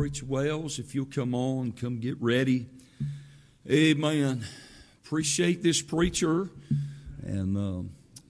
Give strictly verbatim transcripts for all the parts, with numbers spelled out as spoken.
Preacher Wells, if you'll come on, come get ready. Amen. Appreciate this preacher, and uh,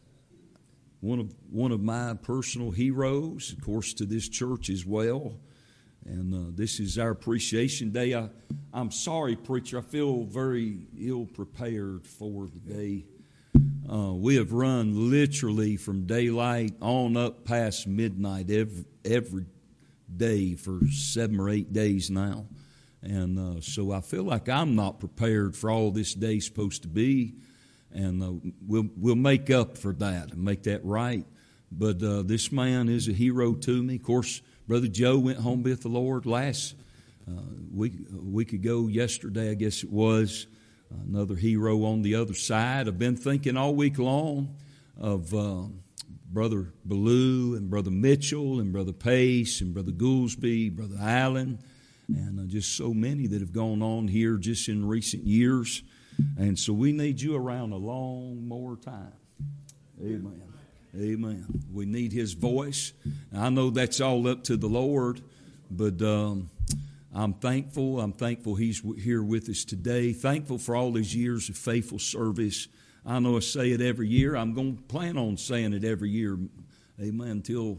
one of one of my personal heroes, of course, to this church as well. And uh, this is our appreciation day. I, I'm sorry, preacher. I feel very ill prepared for the day. Uh, we have run literally from daylight on up past midnight every, every day for seven or eight days now. And uh, so I feel like I'm not prepared for all this day's supposed to be. And uh, we'll, we'll make up for that and make that right. But uh, this man is a hero to me. Of course, Brother Joe went home with the Lord last uh, week, a week ago, yesterday, I guess it was. Another hero on the other side. I've been thinking all week long of uh, Brother Ballou and Brother Mitchell and Brother Pace and Brother Goolsby, Brother Allen, and uh, just so many that have gone on here just in recent years. And so we need you around a long more time. Amen. Amen. We need His voice. I know that's all up to the Lord, but um, I'm thankful. I'm thankful He's here with us today. Thankful for all these years of faithful service. I know I say it every year. I'm going to plan on saying it every year. Amen. Until,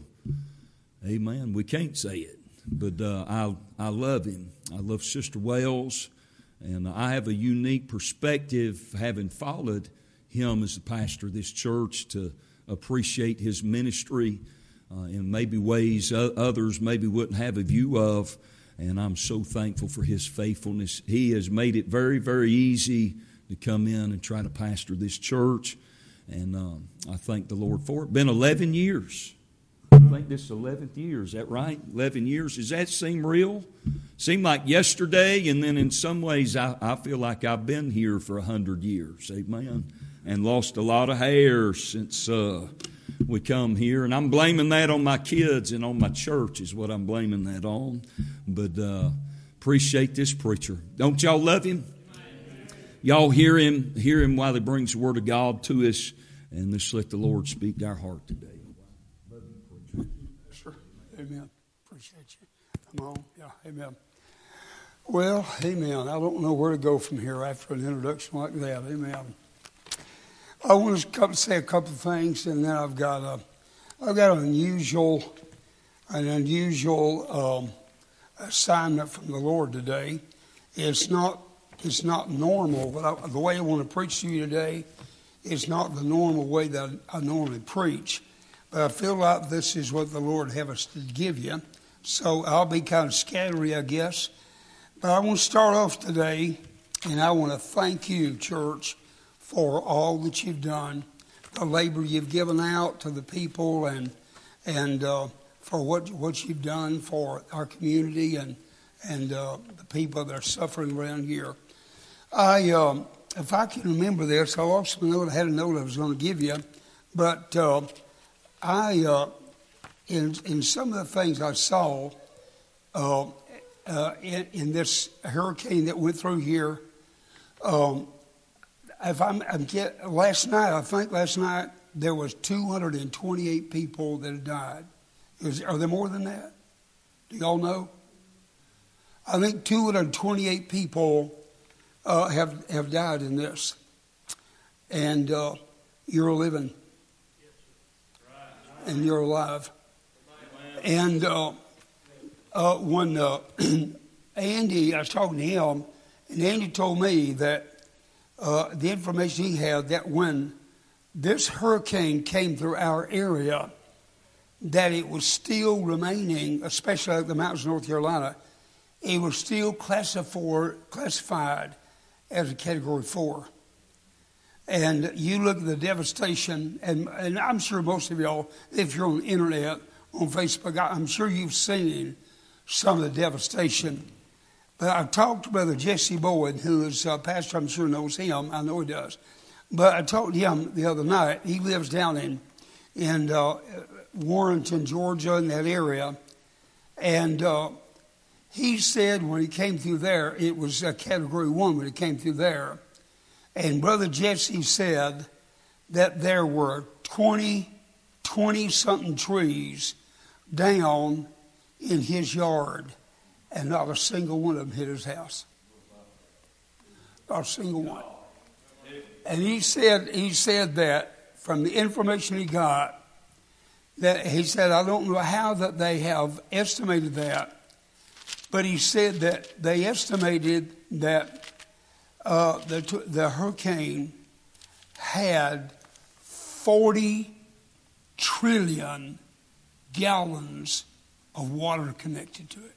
amen, we can't say it. But uh, I I love him. I love Sister Wells. And I have a unique perspective, having followed him as the pastor of this church, to appreciate his ministry uh, in maybe ways others maybe wouldn't have a view of. And I'm so thankful for his faithfulness. He has made it very, very easy to come in and try to pastor this church. And um, I thank the Lord for it. Been eleven years. I think this is eleventh year. Is that right? eleven years. Does that seem real? Seem like yesterday, and then in some ways I, I feel like I've been here for one hundred years. Amen. And lost a lot of hair since uh, we come here. And I'm blaming that on my kids and on my church is what I'm blaming that on. But uh, appreciate this preacher. Don't y'all love him? Y'all hear him, hear him while he brings the Word of God to us. And let's let the Lord speak to our heart today. Sure. Amen. Appreciate you. Come on. Yeah. Amen. Well, amen. I don't know where to go from here after an introduction like that. Amen. I want to say a couple of things, and then I've got a, I've got an unusual, an unusual um, assignment from the Lord today. It's not, it's not normal, but I, the way I want to preach to you today is not the normal way that I normally preach. But I feel like this is what the Lord have us to give you, so I'll be kind of scattery, I guess. But I want to start off today, and I want to thank you, church, for all that you've done, the labor you've given out to the people, and and uh, for what what you've done for our community and and uh, the people that are suffering around here. I, um, if I can remember this, I lost my note. I had a note I was going to give you, but uh, I, uh, in in some of the things I saw uh, uh, in, in this hurricane that went through here. Um, If I'm, I'm get, last night, I think last night there was two hundred twenty-eight people that had died. Is, are there more than that? Do y'all know? I think two hundred twenty-eight people uh, have have died in this, and uh, you're living, and you're alive. And uh, uh, when uh, Andy, I was talking to him, and Andy told me that. Uh, the information he had that when this hurricane came through our area, that it was still remaining, especially like the mountains of North Carolina, it was still classified, classified as a Category four. And you look at the devastation, and, and I'm sure most of y'all, if you're on the internet, on Facebook, I'm sure you've seen some of the devastation. But I talked to Brother Jesse Boyd, who is a pastor, I'm sure knows him. I know he does. But I talked to him the other night. He lives down in in uh, Warrenton, Georgia, in that area. And uh, he said when he came through there, it was a Category one when he came through there. And Brother Jesse said that there were twenty, twenty-something trees down in his yard. and not a single one of them hit his house. Not a single one. And he said, he said that from the information he got, that he said, I don't know how that they have estimated that, but he said that they estimated that uh, the, the hurricane had forty trillion gallons of water connected to it.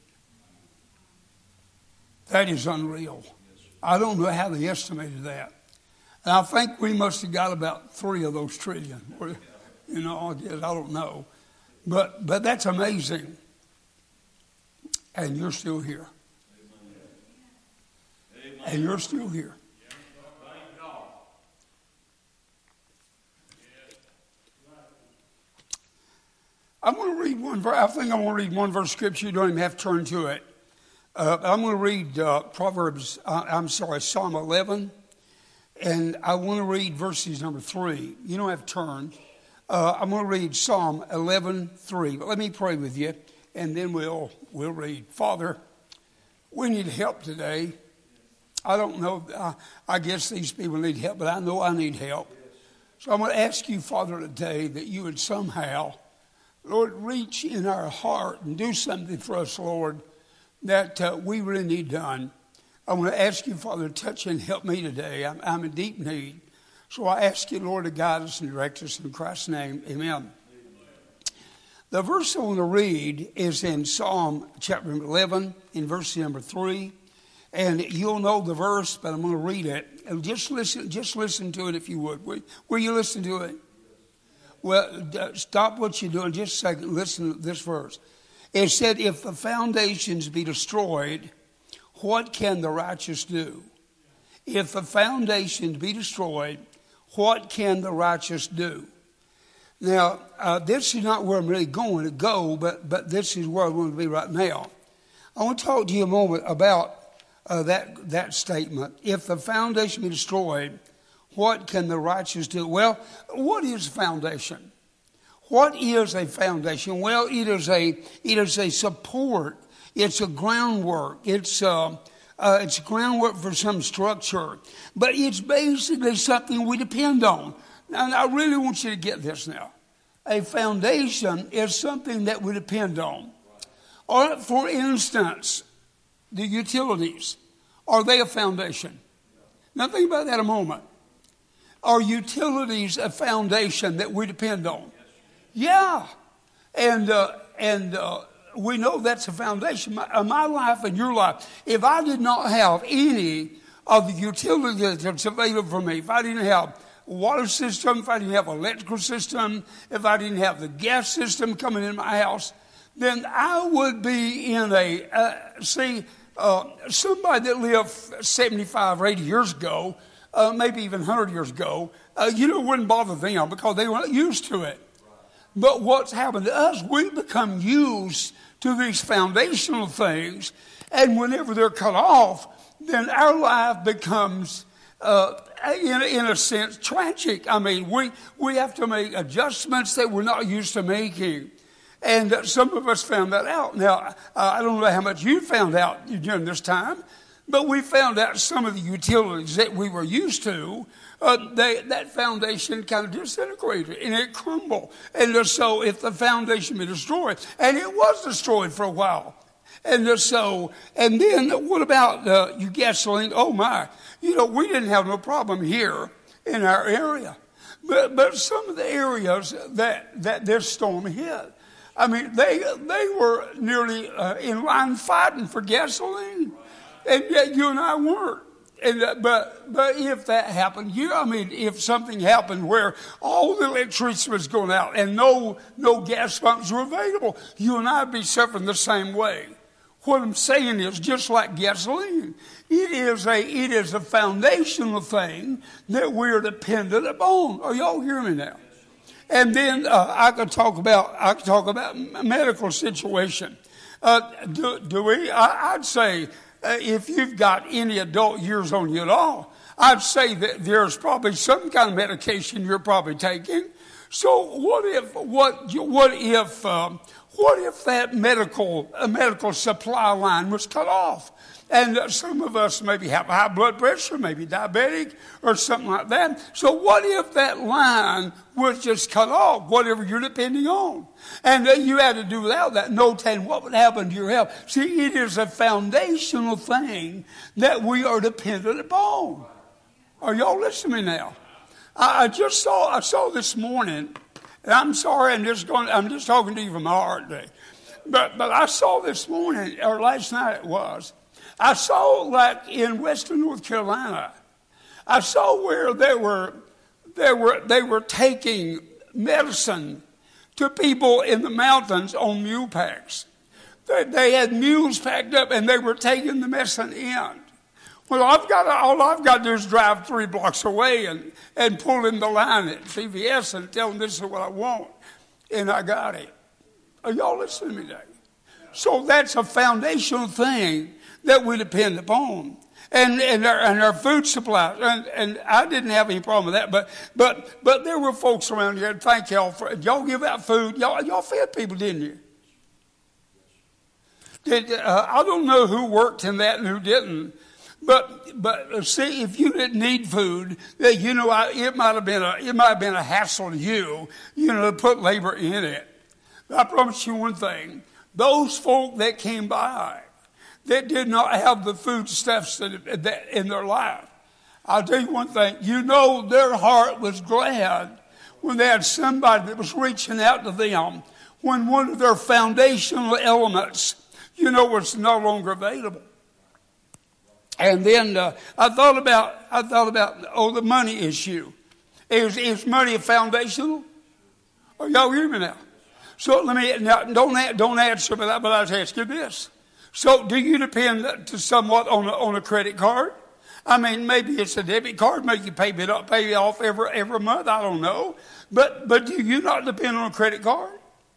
That is unreal. I don't know how they estimated that. And I think we must have got about three of those trillion. You know, I guess, I don't know. But but that's amazing. And you're still here. And you're still here. I'm going to read one verse. I think I'm going to read one verse of scripture. You don't even have to turn to it. Uh, I'm going to read uh, Proverbs, uh, I'm sorry, Psalm eleven. And I want to read verses number three. You don't have to turn. Uh, I'm going to read Psalm eleven three. But let me pray with you, and then we'll we'll read. Father, we need help today. I don't know. I, I guess these people need help, but I know I need help. So I'm going to ask you, Father, today that you would somehow, Lord, reach in our heart and do something for us, Lord, that uh, we really need done. I want to ask you, Father, to touch and help me today. I'm, I'm in deep need. So I ask you, Lord, to guide us and direct us in Christ's name. Amen. Amen. The verse I want to read is in Psalm chapter eleven, in verse number three. And you'll know the verse, but I'm going to read it. And just listen, just listen to it if you would. Will, will you listen to it? Well, stop what you're doing just a second. Listen to this verse. It said, if the foundations be destroyed, what can the righteous do? If the foundations be destroyed, what can the righteous do? Now, uh, this is not where I'm really going to go, but, but this is where I want to be right now. I want to talk to you a moment about uh, that, that statement. If the foundation be destroyed, what can the righteous do? Well, what is foundation? What is a foundation? Well, it is a it is a support. It's a groundwork. It's uh, uh, it's groundwork for some structure, but it's basically something we depend on. Now, I really want you to get this now. A foundation is something that we depend on. Or, for instance, the utilities, are they a foundation? Now, think about that a moment. Are utilities a foundation that we depend on? Yeah, and uh, and uh, we know that's a foundation. My, uh, my life and your life. If I did not have any of the utilities that's available for me, if I didn't have a water system, if I didn't have an electrical system, if I didn't have the gas system coming in my house, then I would be in a uh, see uh, somebody that lived seventy-five or eighty years ago, uh, maybe even one hundred years ago. Uh, you know, it wouldn't bother them because they weren't used to it. But what's happened to us, we become used to these foundational things, and whenever they're cut off, then our life becomes, uh, in, in a sense, tragic. I mean, we, we have to make adjustments that we're not used to making. And uh, some of us found that out. Now, uh, I don't know how much you found out during this time, but we found out some of the utilities that we were used to, uh, they, that foundation kind of disintegrated and it crumbled. And so if the foundation be destroyed, and it was destroyed for a while. And so, and then what about uh, your gasoline? Oh my, you know, we didn't have no problem here in our area. But, but some of the areas that, that this storm hit, I mean, they, they were nearly uh, in line fighting for gasoline. And yet you and I weren't. And, uh, but but if that happened, you I mean, if something happened where all the electricity was going out and no no gas pumps were available, you and I'd be suffering the same way. What I'm saying is, just like gasoline, it is a it is a foundational thing that we're dependent upon. Are y'all hearing me now? And then uh, I could talk about I could talk about medical situation. Uh, do, do we? I, I'd say. Uh, if you've got any adult years on you at all, I'd say that there's probably some kind of medication you're probably taking. So what if what what if um, what if that medical uh, medical supply line was cut off? And uh, some of us maybe have high blood pressure, maybe diabetic or something like that. So what if that line was just cut off, whatever you're depending on? And uh, you had to do without that, no telling what would happen to your health. See, it is a foundational thing that we are dependent upon. Are y'all listening to me now? I, I just saw, I saw this morning, and I'm sorry, I'm just going, I'm just talking to you from my heart today. But, but I saw this morning, or last night it was, I saw, like in western North Carolina, I saw where they were, they were, they were taking medicine to people in the mountains on mule packs. They, they had mules packed up, and they were taking the medicine in. Well, I've got to, all I've got to do is drive three blocks away and, and pull in the line at C V S and tell them this is what I want, and I got it. Are y'all listening to me today? So that's a foundational thing that we depend upon, and and our, and our food supplies. And, and I didn't have any problem with that, but but but there were folks around here. And thank y'all for y'all give out food. Y'all y'all fed people, didn't you? Did uh, I don't know who worked in that and who didn't, but but see, if you didn't need food, that you know I, it might have been a it might have been a hassle to you, you know, to put labor in it. But I promise you one thing: those folk that came by, that did not have the foodstuffs that, that in their life, I'll tell you one thing, you know their heart was glad when they had somebody that was reaching out to them when one of their foundational elements, you know, was no longer available. And then uh, I thought about, I thought about, oh, the money issue. Is, is money foundational? Are y'all hearing me now? So let me, now, don't, don't answer, but I, but I was asking this. So do you depend to somewhat on a, on a credit card? I mean, maybe it's a debit card, maybe you pay it up, pay it off every every month. I don't know, but but do you not depend on a credit card?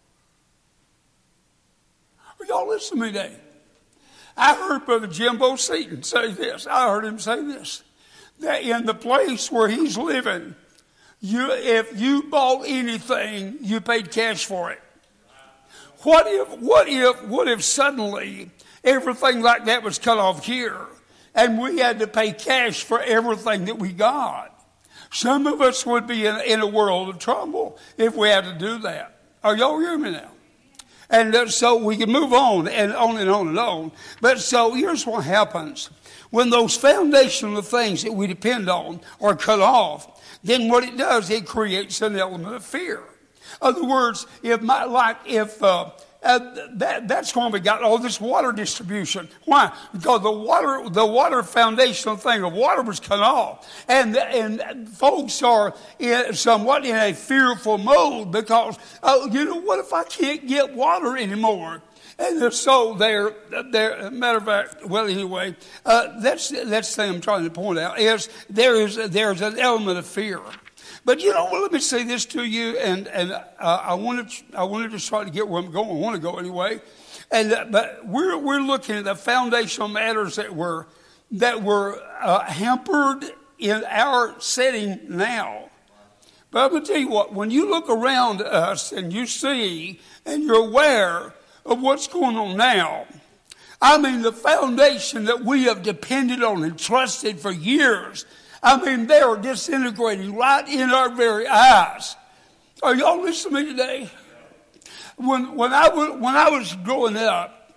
Are y'all listening to me today? I heard Brother Jimbo Seaton say this. I heard him say this: that in the place where he's living, you if you bought anything, you paid cash for it. What if, what if, what if suddenly everything like that was cut off here and we had to pay cash for everything that we got? Some of us would be in, in a world of trouble if we had to do that. Are y'all hearing me now? And uh, so we can move on and on and on and on. But so here's what happens. When those foundational things that we depend on are cut off, then what it does, it creates an element of fear. In other words, if my, like if uh, uh, that that's when we got all this water distribution. Why? Because the water, the water foundational thing of water was cut off, and and folks are in, somewhat in a fearful mode because uh, you know, what if I can't get water anymore? And so they're, they're, matter of fact, well, anyway, uh, that's that's the thing I'm trying to point out is there is there's an element of fear. But you know, well, let me say this to you, and and uh, I wanted I wanted to try to get where I'm going. I want to go anyway, and uh, but we're we're looking at the foundational matters that were that were uh, hampered in our setting now. But I'm going to tell you what: when you look around us and you see and you're aware of what's going on now, I mean, the foundation that we have depended on and trusted for years, I mean, they are disintegrating right in our very eyes. Are y'all listening to me today? When when I was when I was growing up,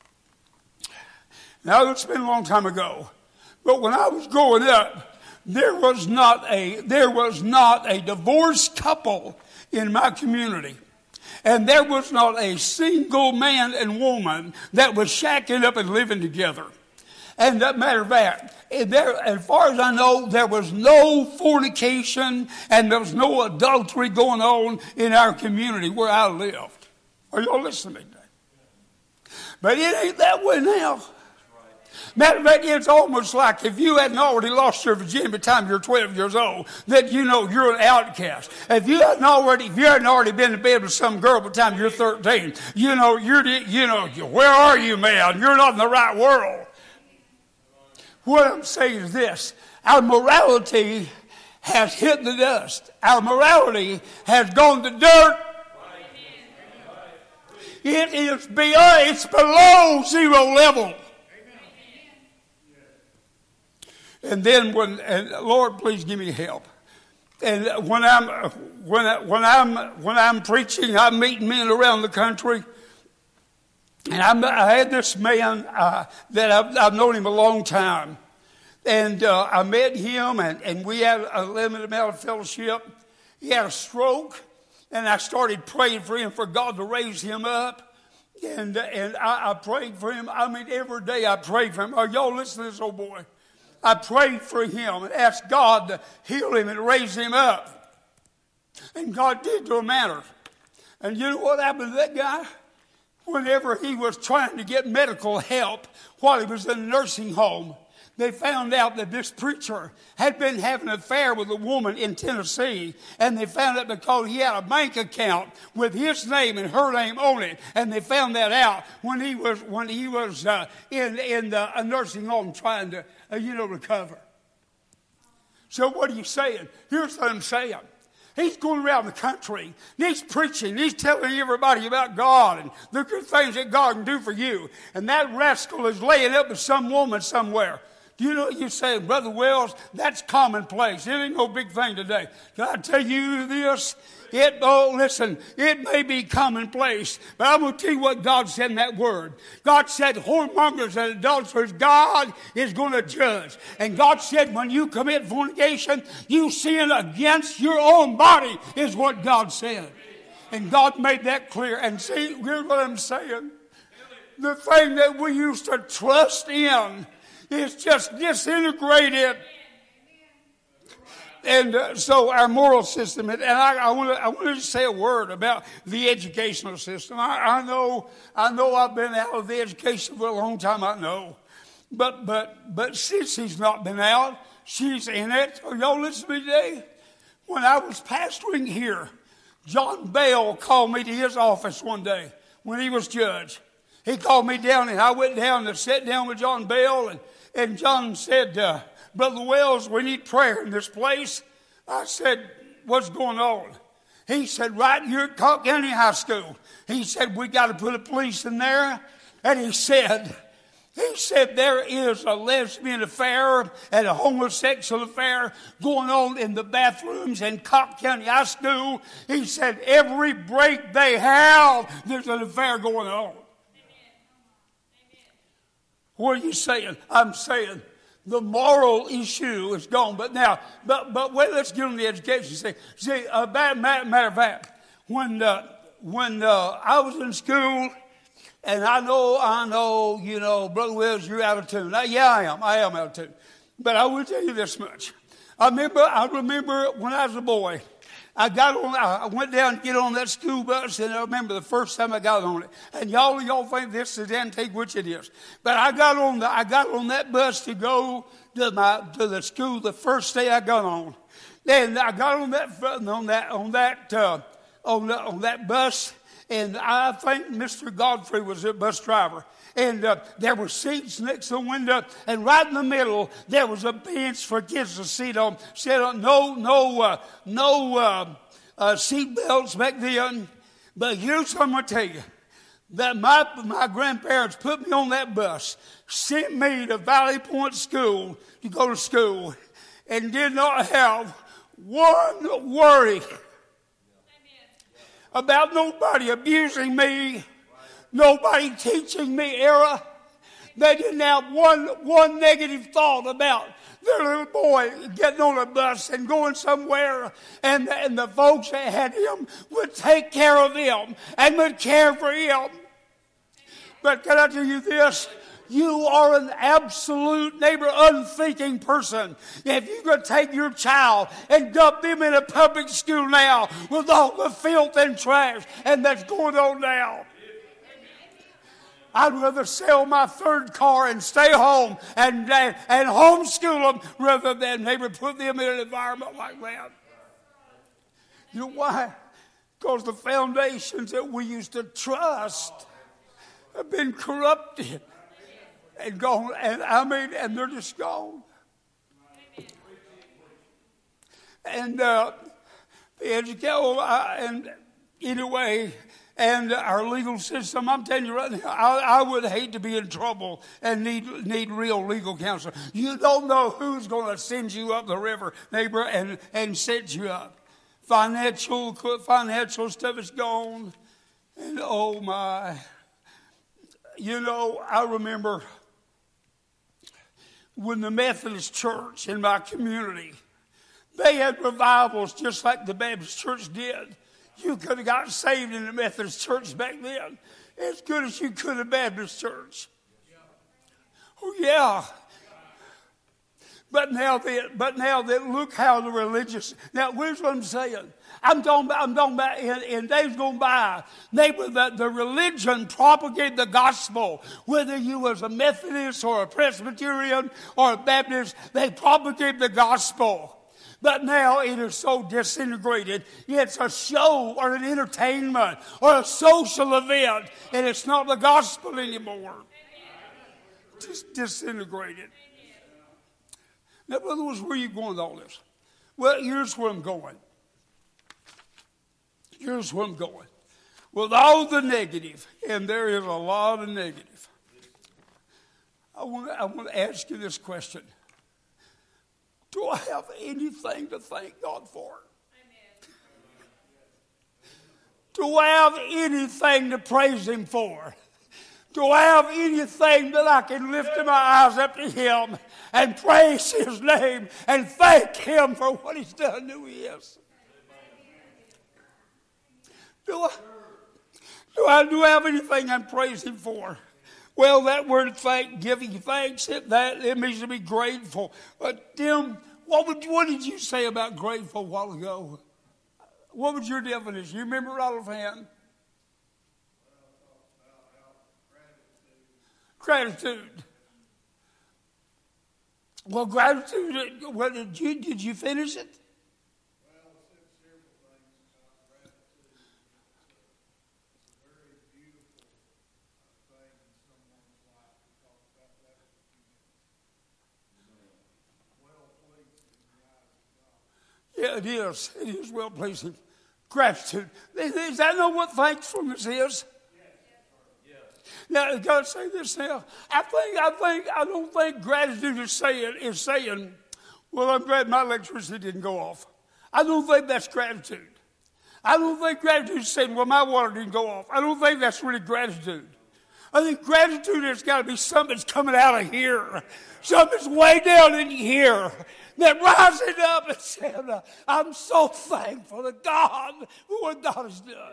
now it's been a long time ago, but when I was growing up, there was not a there was not a divorced couple in my community. And there was not a single man and woman that was shacking up and living together. And that matter of fact, there, as far as I know, there was no fornication and there was no adultery going on in our community where I lived. Are y'all listening to me today? But it ain't that way now. Matter of fact, it's almost like if you hadn't already lost your virginity by the time you're twelve years old, that you know you're an outcast. If you hadn't already, if you hadn't already been in bed with some girl by the time you're thirteen, you know you're, you know, where are you, man? You're not in the right world. What I'm saying is this: our morality has hit the dust. Our morality has gone to dirt. It is beyond, it's below zero level. And then when, and Lord, please give me help. And when I'm when I, when I'm when I'm preaching, I'm meeting men around the country. And I'm, I had this man uh, that I've, I've known him a long time. And uh, I met him, and, and we had a limited amount of fellowship. He had a stroke, and I started praying for him, for God to raise him up. And and I, I prayed for him. I mean, every day I prayed for him. Are y'all listening to this old boy? I prayed for him and asked God to heal him and raise him up. And God did to a manner. And you know what happened to that guy? Whenever he was trying to get medical help while he was in a nursing home, they found out that this preacher had been having an affair with a woman in Tennessee. And they found out because he had a bank account with his name and her name on it. And they found that out when he was when he was uh, in, in the, a nursing home trying to, uh, you know, recover. So what are you saying? Here's what I'm saying. He's going around the country, and he's preaching, he's telling everybody about God and the good things that God can do for you. And that rascal is laying up with some woman somewhere. Do you know what you say, Brother Wells? That's commonplace. It ain't no big thing today. Can I tell you this? It, oh, listen, it may be commonplace, but I'm going to tell you what God said in that word. God said, whoremongers and adulterers, God is going to judge. And God said, when you commit fornication, you sin against your own body, is what God said. And God made that clear. And see, here's what I'm saying. The thing that we used to trust in is just disintegrated. And uh, so our moral system, and I, I want to I want to say a word about the educational system. I, I know I know I've been out of the education for a long time. I know, but but but since he's not been out, she's in it. Are y'all listening today? When I was pastoring here, John Bell called me to his office one day when he was judge. He called me down, and I went down and sat down with John Bell, and and John said, Uh, Brother Wells, we need prayer in this place. I said, what's going on? He said, right here at Cobb County High School. He said, we got to put a police in there. And he said, he said, there is a lesbian affair and a homosexual affair going on in the bathrooms in Cobb County High School. He said, every break they have, there's an affair going on. Amen. What are you saying? I'm saying, the moral issue is gone. But now, but but wait, let's get on the education. See, see, uh, matter, matter of fact, when uh, when uh, I was in school, and I know, I know, you know, Brother Wells, you're out of tune. Now, yeah, I am. I am out of tune. But I will tell you this much. I remember, I remember when I was a boy, I got on, I went down to get on that school bus, and I remember the first time I got on it. And y'all, y'all think this is antique, which it is. But I got on the, I got on that bus to go to my, to the school the first day I got on. And I got on that, on that, on that, uh, on the, on that bus, and I think Mister Godfrey was the bus driver. And uh, there were seats next to the window, and right in the middle there was a bench for kids to sit on. Sit on. No, no, uh, no uh, uh, seat belts back then. But here's what I'm going to tell you: that my my grandparents put me on that bus, sent me to Valley Point School to go to school, and did not have one worry about nobody abusing me. Nobody teaching me error. They didn't have one one negative thought about their little boy getting on a bus and going somewhere, and, and the folks that had him would take care of him and would care for him. But can I tell you this? You are an absolute neighbor, unthinking person. If you could take your child and dump them in a public school now with all the filth and trash and that's going on now, I'd rather sell my third car and stay home and, and, and homeschool them rather than maybe put them in an environment like that. You know why? Because the foundations that we used to trust have been corrupted and gone. And I mean, and they're just gone. And uh, the education, uh, and anyway, and our legal system, I'm telling you right now, I, I would hate to be in trouble and need need real legal counsel. You don't know who's going to send you up the river, neighbor, and, and set you up. Financial, financial stuff is gone. And oh my, you know, I remember when the Methodist Church in my community, they had revivals just like the Baptist Church did. You could have got saved in the Methodist Church back then as good as you could in the Baptist Church. Oh, yeah. But now that, but now that, look how the religious, now here's what I'm saying. I'm talking about, I'm talking about in, in days gone by, they were the, the religion propagated the gospel. Whether you was a Methodist or a Presbyterian or a Baptist, they propagated the gospel. But now it is so disintegrated. It's a show or an entertainment or a social event, and it's not the gospel anymore. Just disintegrated. Now, Brother Woods, where are you going with all this? Well, here's where I'm going. Here's where I'm going. With all the negative, and there is a lot of negative, I want, I want to ask you this question. Do I have anything to thank God for? Amen. Do I have anything to praise Him for? Do I have anything that I can lift my eyes up to Him and praise His name and thank Him for what He's done, who He is? Do I, do I, do I have anything I'm praising for? Well, that word thank, giving thanks, it, that, it means to be grateful. But Tim, what, would, what did you say about grateful a while ago? What was your definition? You remember right offhand? Gratitude. Well, gratitude, well, did you, did you finish it? Yeah, it is. It is well pleasing. Gratitude. Is that not what thankfulness is? Now, I've got to say this now. I think, I think, I don't think gratitude is saying, is saying, well, I'm glad my electricity didn't go off. I don't think that's gratitude. I don't think gratitude is saying, well, my water didn't go off. I don't think that's really gratitude. I think gratitude has got to be something that's coming out of here. Something that's way down in here. That rising up and saying, I'm so thankful to God for what God has done.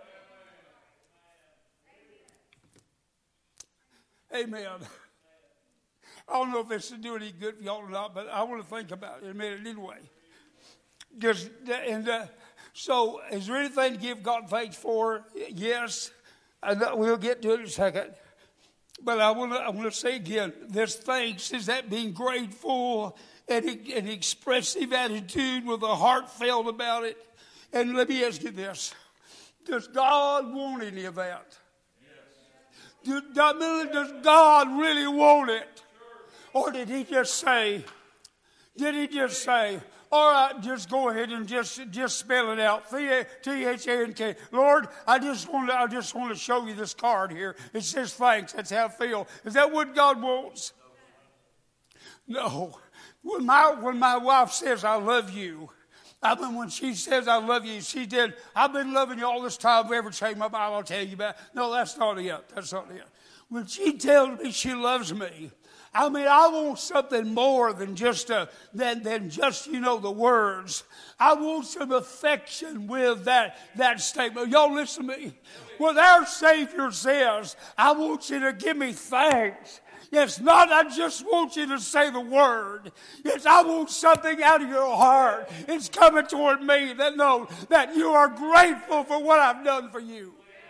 Amen. I don't know if this is doing any good for y'all or not, but I want to think about it in a minute anyway. Just, and uh, so, is there anything to give God thanks for? Yes. And we'll get to it in a second. But I want to I want to say again, this thanks is that being grateful and an expressive attitude with a heartfelt about it. And let me ask you this. Does God want any of that? Yes. Does, does God really want it? Or did He just say, did He just say, all right, just go ahead and just just spell it out. T H A N K. Lord, I just want to I just want to show you this card here. It says thanks. That's how I feel. Is that what God wants? No. When my when my wife says I love you, I mean when she says I love you, she did. I've been loving you all this time. If I ever change my mind, I'll tell you about it. No, that's not it. That's not it. When she tells me she loves me, I mean, I want something more than just a, than, than just, you know, the words. I want some affection with that, that statement. Y'all listen to me. What our Savior says, I want you to give me thanks. It's not, I just want you to say the word. It's, I want something out of your heart. It's coming toward me that know that you are grateful for what I've done for you.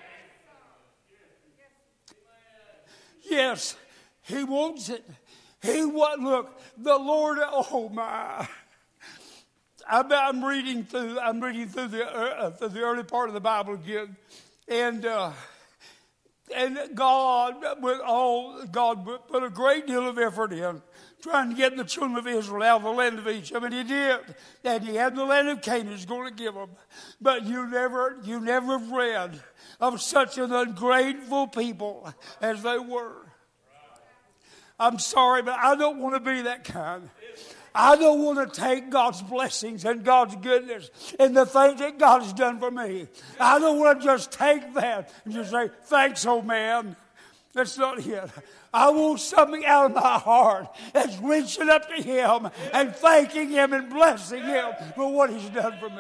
Yes. He wants it. He what? Look, the Lord. Oh my! I'm, I'm reading through. I'm reading through the uh, through the early part of the Bible again, and uh, And God, with all, God put a great deal of effort in trying to get the children of Israel out of the land of Egypt, and He did. And He had the land of Canaan He's going to give them. But you never, you never read of such an ungrateful people as they were. I'm sorry, but I don't want to be that kind. I don't want to take God's blessings and God's goodness and the things that God has done for me. I don't want to just take that and just say, thanks, old man. That's not it. I want something out of my heart that's reaching up to Him and thanking Him and blessing Him for what He's done for me.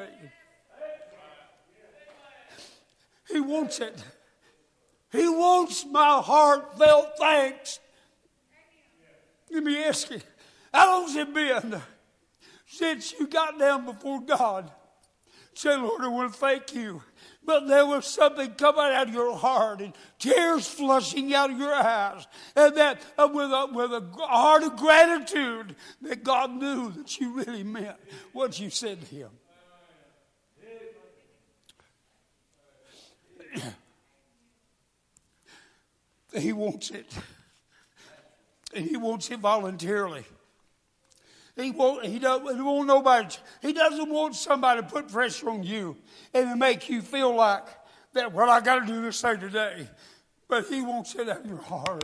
He wants it. He wants my heartfelt thanks. Let me ask you, how long's it been since you got down before God? Say, Lord, I want to thank you. But there was something coming out of your heart and tears flushing out of your eyes. And that uh, with, a, with a heart of gratitude that God knew that you really meant what you said to Him. He wants it. And He wants it voluntarily. He won't, he, don't, he won't nobody, he doesn't want somebody to put pressure on you and to make you feel like that, well, I got to do this thing today. But He wants it out of your heart.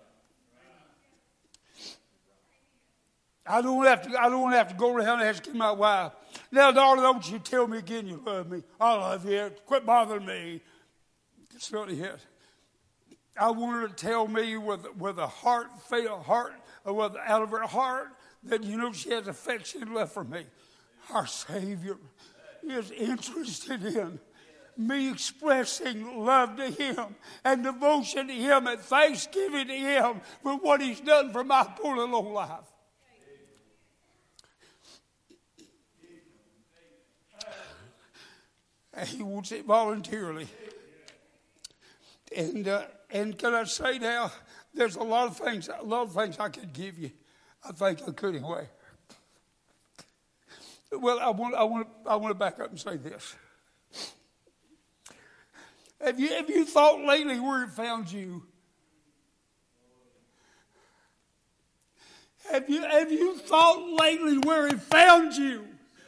I don't have to, I don't have to go around asking my wife, now, darling, don't you tell me again you love me. I love you. Quit bothering me. That's not it. I want her to tell me with, with a heartfelt heart, with, out of her heart, that, you know, she has affection and love for me. Our Savior is interested in me expressing love to Him and devotion to Him and thanksgiving to Him for what He's done for my poor little old life. And He wants it voluntarily. And uh, and can I say now, there's a lot of things, a lot of things I could give you. I think I could anyway. Well, I want, I want, I want to back up and say this. Have you, have you thought lately where He found you? Have you, have you thought lately where He found you?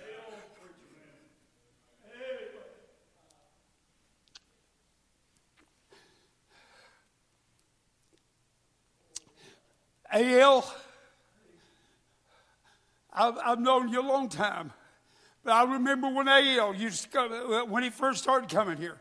A L, I've, I've known you a long time, but I remember when A L used to come, when he first started coming here.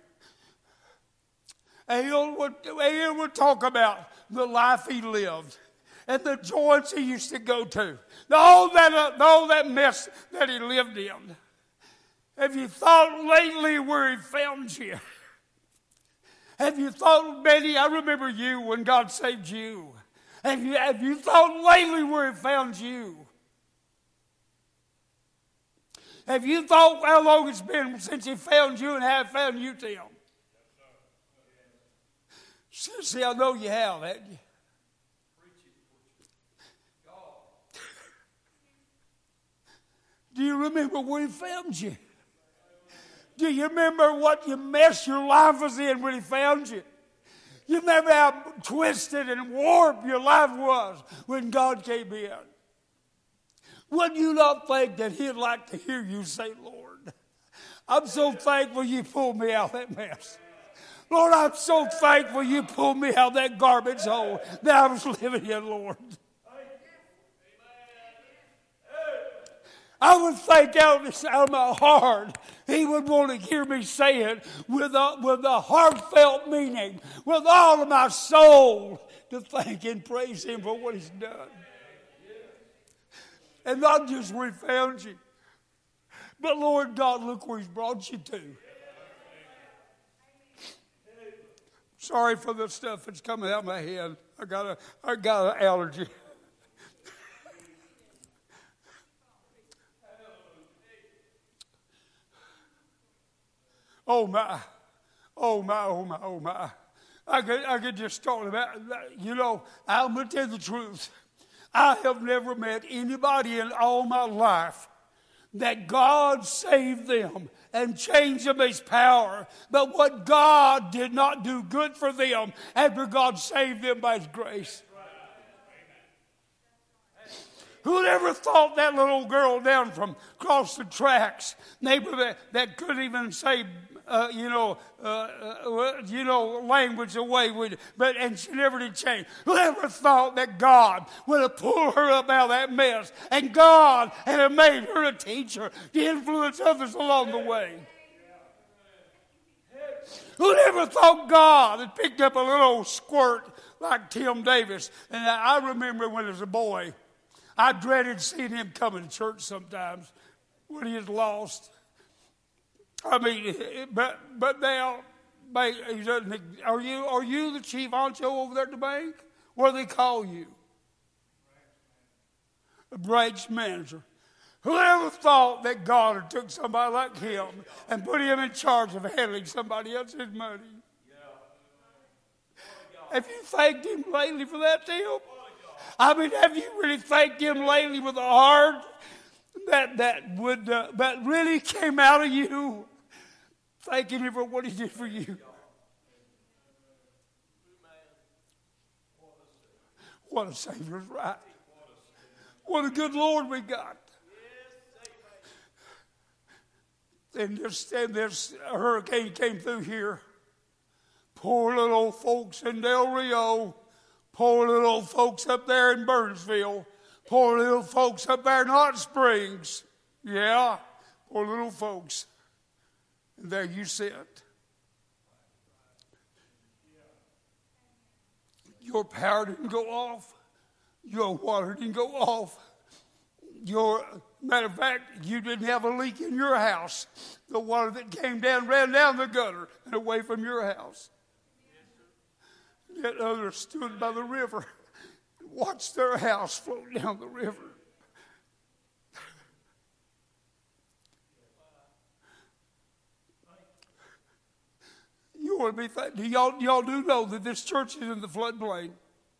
A L would, A L would talk about the life he lived and the joints he used to go to, all that, uh, all that mess that he lived in. Have you thought lately where He found you? Have you thought, Betty, I remember you when God saved you. Have you, have you thought lately where He found you? Have you thought how long it's been since He found you and how He found you, Tim? See, I know you have, haven't you? Do you remember where He found you? Do you remember what you mess your life was in when He found you? You remember how twisted and warped your life was when God came in? Would you not think that He'd like to hear you say, Lord, I'm so thankful You pulled me out of that mess. Lord, I'm so thankful You pulled me out of that garbage hole that I was living in, Lord. I would think out of, out of my heart, He would want to hear me say it with a, with a heartfelt meaning, with all of my soul, to thank and praise Him for what He's done. And not just where He found you, but Lord God, look where He's brought you to. Sorry for the stuff that's coming out of my head. I got a, I got an allergy. Oh my, oh my, oh my, oh my. I could, I could just talk about, you know, I'm going to tell you the truth. I have never met anybody in all my life that God saved them and changed them as power. But what God did not do good for them after God saved them by His grace. Who'd ever thought that little girl down from across the tracks, neighbor that, that couldn't even say, uh, you know, uh, uh, you know, language away with, but and she never did change. Who ever thought that God would have pulled her up out of that mess, and God had have made her a teacher to influence others along the way? Who ever thought God had picked up a little squirt like Tim Davis? And I remember when I was a boy, I dreaded seeing him coming to church sometimes when he was lost. I mean, but but now, he doesn't. Are you are you the chief honcho over there at the bank? What do they call you? A branch manager. Whoever thought that God had took somebody like him and put him in charge of handling somebody else's money? Have you thanked him lately for that, Tim? I mean, have you really thanked him lately with a heart that that would uh, that really came out of you, thanking him for what he did for you? What a Savior's right. What a good Lord we got. And this, and this hurricane came through here. Poor little old folks in Del Rio. Poor little old folks up there in Burnsville. Poor little folks up there in Hot Springs. Yeah, poor little folks. And there you sit. Your power didn't go off. Your water didn't go off. Your matter of fact, you didn't have a leak in your house. The water that came down ran down the gutter and away from your house. Yet others stood by the river and watched their house float down the river. You want to be thankful. Y'all, y'all do know that this church is in the floodplain.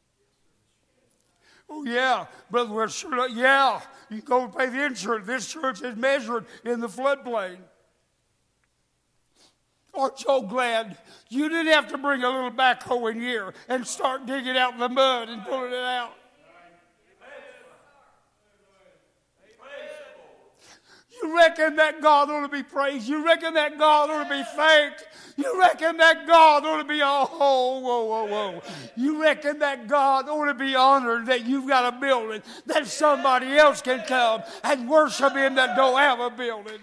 Oh, yeah, Brother West, sure, yeah, you go and pay the insurance. This church is measured in the floodplain. Aren't y'all glad you didn't have to bring a little backhoe in here and start digging out the mud and pulling it out? You reckon that God ought to be praised? You reckon that God ought to be thanked? You reckon that God ought to be, oh, whoa, whoa, whoa. You reckon that God ought to be honored that you've got a building that somebody else can come and worship Him that don't have a building?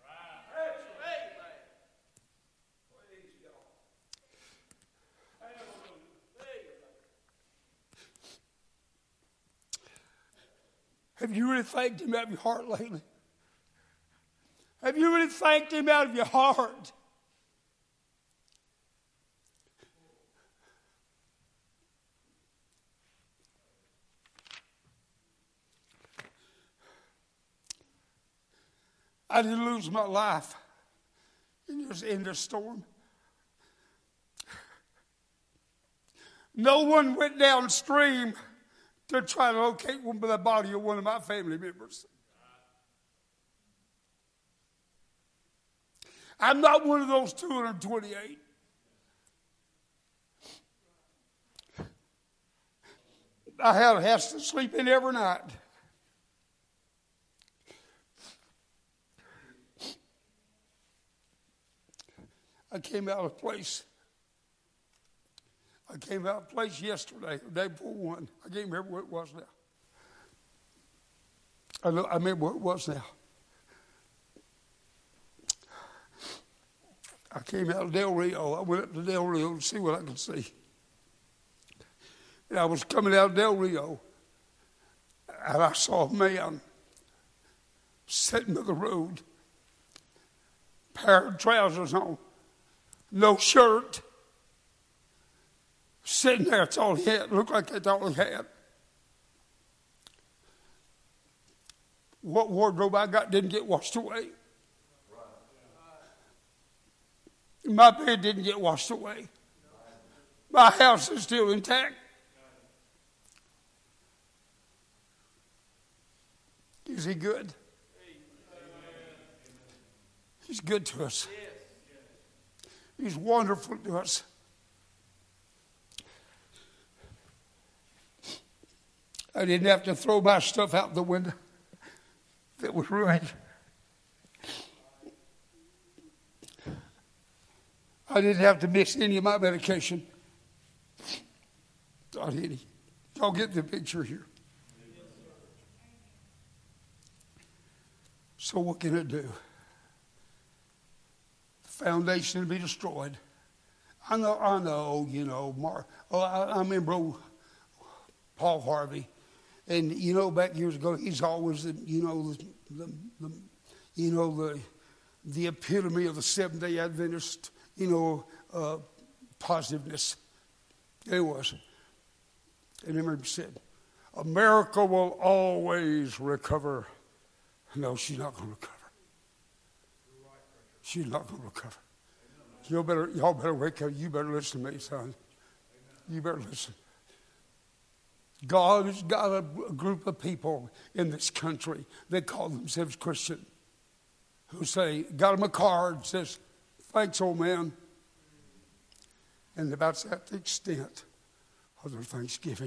Have you really thanked Him out of your heart lately? Have you really thanked Him out of your heart? I didn't lose my life in this, in this storm. No one went downstream to try to locate one, the body of one of my family members. I'm not one of those two hundred twenty-eight. I had a house to sleep in every night. I came out of a place. I came out of a place yesterday, the day before one. I can't remember where it was now. I, know, I remember where it was now. I came out of Del Rio. I went up to Del Rio to see what I could see. And I was coming out of Del Rio, and I saw a man sitting by the road, pair of trousers on, no shirt, sitting there. That's all he had. Looked like that's all he had. What wardrobe I got didn't get washed away. My bed didn't get washed away. My house is still intact. Is He good? He's good to us. He's wonderful to us. I didn't have to throw my stuff out the window that was ruined. I didn't have to mix any of my medication. Not any. Y'all get the picture here. So what can it do? The foundation to be destroyed. I know, I know, you know, Mar- oh, I, I remember Paul Harvey. And, you know, back years ago, he's always, the, you know, the, the, the, you know, the, the epitome of the Seventh-day Adventist, you know, uh, positiveness. There it was. And I remember he said, America will always recover. No, she's not going to recover. She's not going to recover. You better, y'all better wake up. You better listen to me, son. You better listen. God has got a, a group of people in this country that call themselves Christian who say, got them a card, says, thanks, old man. And that's at the extent of their thanksgiving.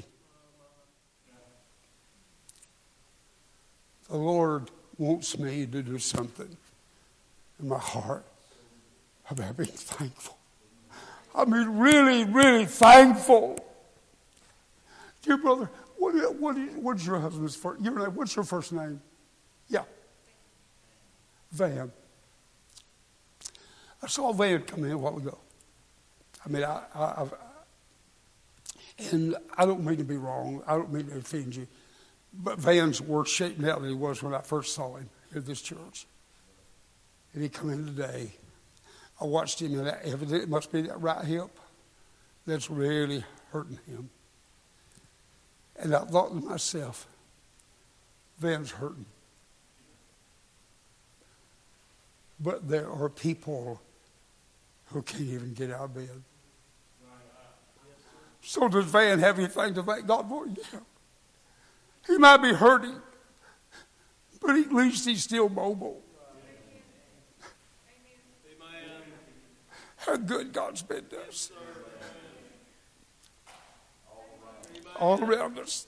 The Lord wants me to do something in my heart about being thankful. I mean, really, really thankful. Dear brother, what, what, what's your husband's first your name? What's your first name? Yeah. Van. I saw Van come in a while ago. I mean, I, I, I've, and I don't mean to be wrong. I don't mean to offend you. But Van's worse shape now than he was when I first saw him at this church. And he come in today. I watched him, and that, it must be that right hip that's really hurting him. And I thought to myself, Van's hurting. But there are people who can't even get out of bed. So does Van have anything to thank God for? Yeah. He might be hurting, but at least he's still mobile. How good God's been to us. All around us.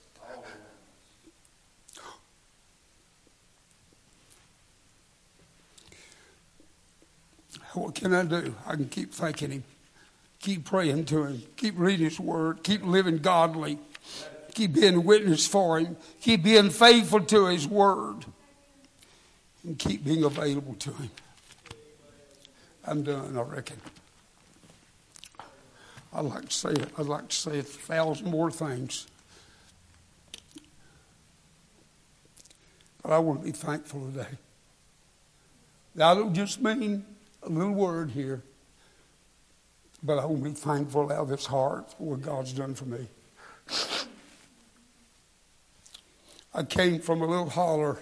What can I do? I can keep thanking him. Keep praying to him. Keep reading his word. Keep living godly. Keep being a witness for him. Keep being faithful to his word. And keep being available to him. I'm done, I reckon. I'd like to say it. I'd like to say a thousand more things. But I want to be thankful today. Now, I don't just mean a little word here, but I want to be thankful out of this heart for what God's done for me. I came from a little holler.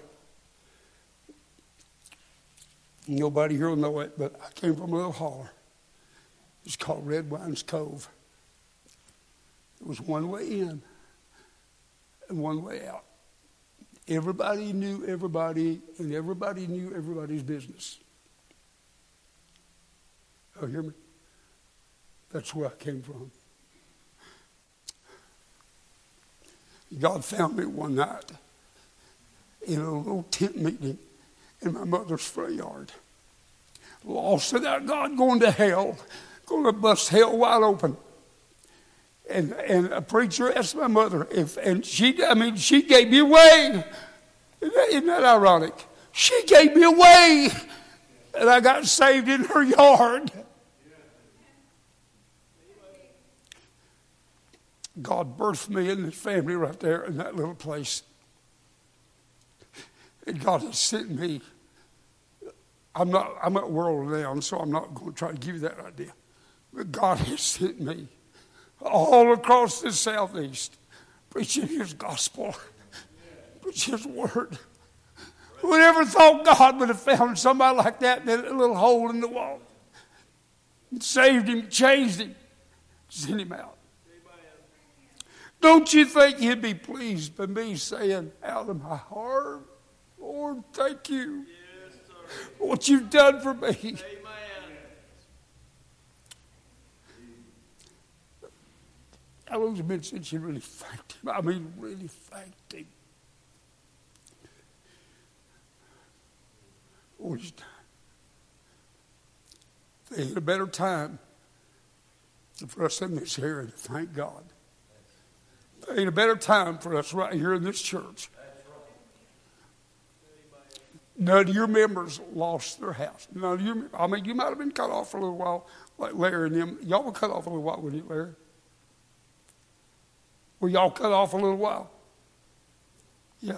Nobody here will know it, but I came from a little holler. It's called Red Wines Cove. It was one way in and one way out. Everybody knew everybody, and everybody knew everybody's business. Oh, hear me? That's where I came from. God found me one night in a little tent meeting in my mother's front yard. Lost without God, going to hell, going to bust hell wide open. And and a preacher asked my mother if, and she, I mean, she gave me away. Isn't that, isn't that ironic? She gave me away, and I got saved in her yard. God birthed me in this family right there in that little place. And God has sent me. I'm not, I'm at world now, so I'm not going to try to give you that idea. But God has sent me all across the southeast, preaching his gospel, preaching his word. Who would ever thought God would have found somebody like that in that little hole in the wall? And saved him, changed him, sent him out. Don't you think he'd be pleased by me saying out of my heart, Lord, thank you. Yes, sir. for what you've done for me. Amen. How long's it been since you really thanked him? I mean, really thanked him. What he's done. There ain't a better time for us in this area to thank God. There ain't a better time for us right here in this church. None of your members lost their house. None of your, I mean, you might have been cut off for a little while, like Larry and them. Y'all were cut off a little while, weren't you, Larry? Were y'all cut off a little while? Yeah.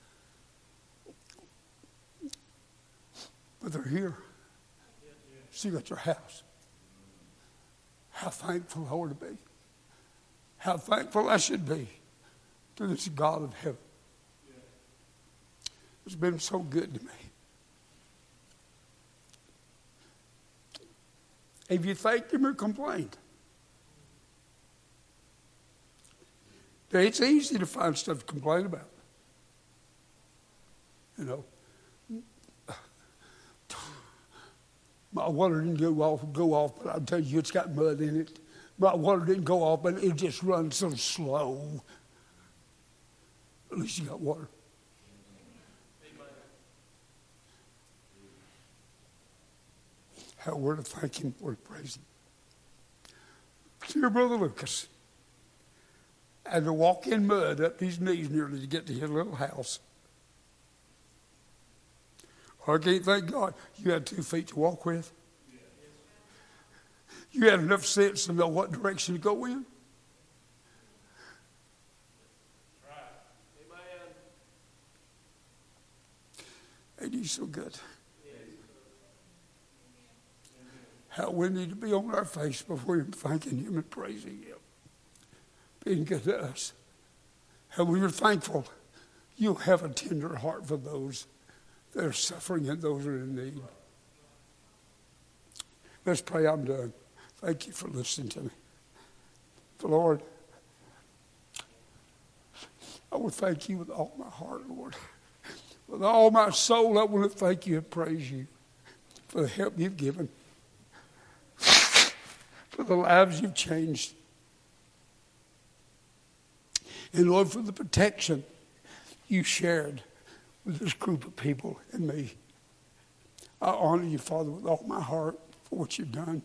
But they're here. So you got your house. How thankful I ought to be. How thankful I should be to this God of heaven. It's been so good to me. Have you thanked him or complained? It's easy to find stuff to complain about. You know. My water didn't go off, go off, but I'll tell you, it's got mud in it. My water didn't go off, but it just runs so slow. At least you got water. How we're to thank him, we're to praise him. Dear Brother Lucas, I had to walk in mud up his knees nearly to get to his little house. I can't thank God you had two feet to walk with. You had enough sense to know what direction to go in. And he's so good. How we need to be on our face before him, thanking him and praising him. Being good to us. How when you're thankful, you'll have a tender heart for those that are suffering and those that are in need. Let's pray. I'm done. Thank you for listening to me. The Lord, I will thank you with all my heart, Lord. With all my soul, I want to thank you and praise you for the help you've given, for the lives you've changed, and Lord, for the protection you shared with this group of people and me. I honor you, Father, with all my heart for what you've done.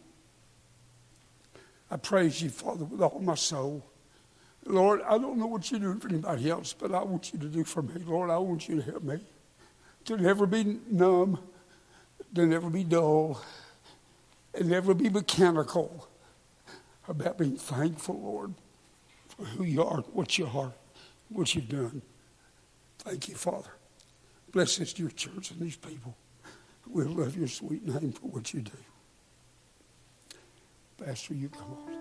I praise you, Father, with all my soul. Lord, I don't know what you're doing for anybody else, but I want you to do for me. Lord, I want you to help me to never be numb, to never be dull, and never be mechanical about being thankful, Lord, for who you are, what you are, what you've done. Thank you, Father. Bless this dear church and these people. We love your sweet name for what you do. Pastor, you come on.